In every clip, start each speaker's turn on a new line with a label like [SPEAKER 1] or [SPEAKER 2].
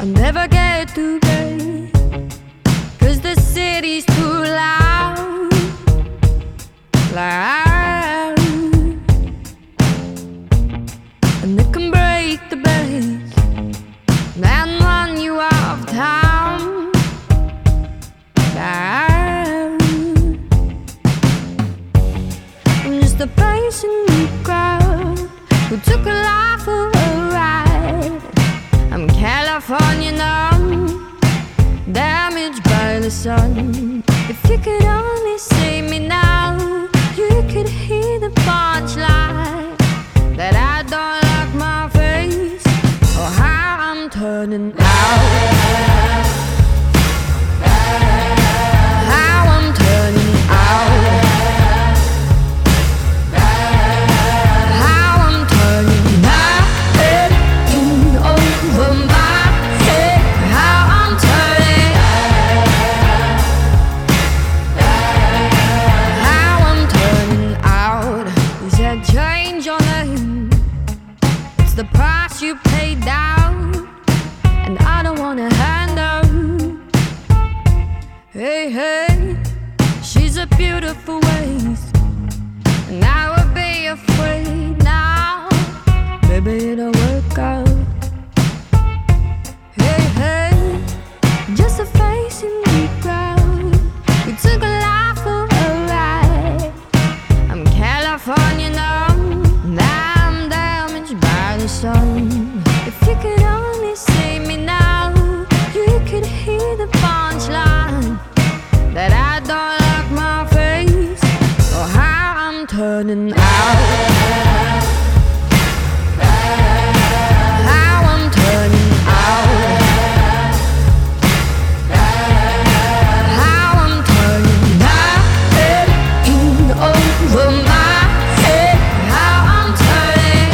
[SPEAKER 1] never get to bed, 'cause the city's too loud, loud. And it can break the base and run you out of town, loud. I'm just a face in the crowd who took a life for a ride. I'm California numb, damaged by the sun. If you could only see me now, you could hear the punchline that I don't like my face or how I'm turning out. How I'm turning out. How I'm turning my head in over my head. How I'm turning. How I'm turning out. Is that change your name? It's the price you pay down, and I don't wanna hand out. Hey, hey, she's a beautiful waste, and I would be afraid now. Maybe it'll work out. Hey, hey, just a face in the crowd. We took a life for a ride. I'm California numb, now I'm damaged by the sun. If you could only see me now, you could hear the punchline that I don't like my face or how I'm turning out. How I'm turning out. How I'm turning my head in over my head. How I'm turning.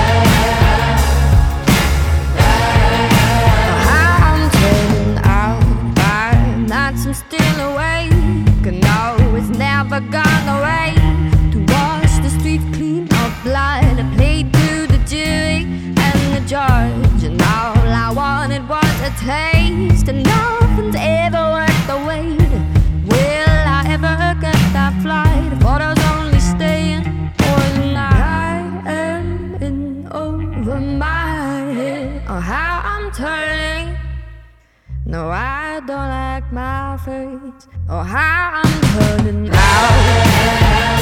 [SPEAKER 1] How I'm turning out. By nights I'm still awake, and no, it's never gone away. To wash the streets clean of blood, I played to the jury and the judge, and all I wanted was a taste, and nothing's ever worth the wait. Will I ever get that flight? I thought I was only staying for the night. I am in over my head. Oh, how I'm turning. No, I don't like my face. Oh, how I'm turning out.